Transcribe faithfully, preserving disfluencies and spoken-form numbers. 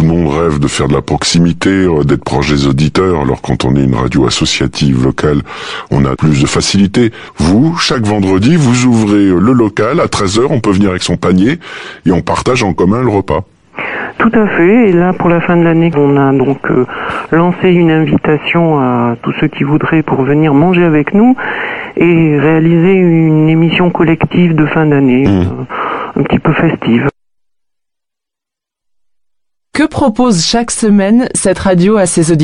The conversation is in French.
tout le monde rêve de faire de la proximité, d'être proche des auditeurs. Alors quand on est une radio associative locale, on a plus de facilité. Vous, chaque vendredi, vous ouvrez le local à treize heures, on peut venir avec son panier et on partage en commun le repas. Tout à fait, et là pour la fin de l'année, on a donc euh, lancé une invitation à tous ceux qui voudraient pour venir manger avec nous et réaliser une émission collective de fin d'année, mmh. euh, un petit peu festive. Que propose chaque semaine cette radio à ses auditeurs ?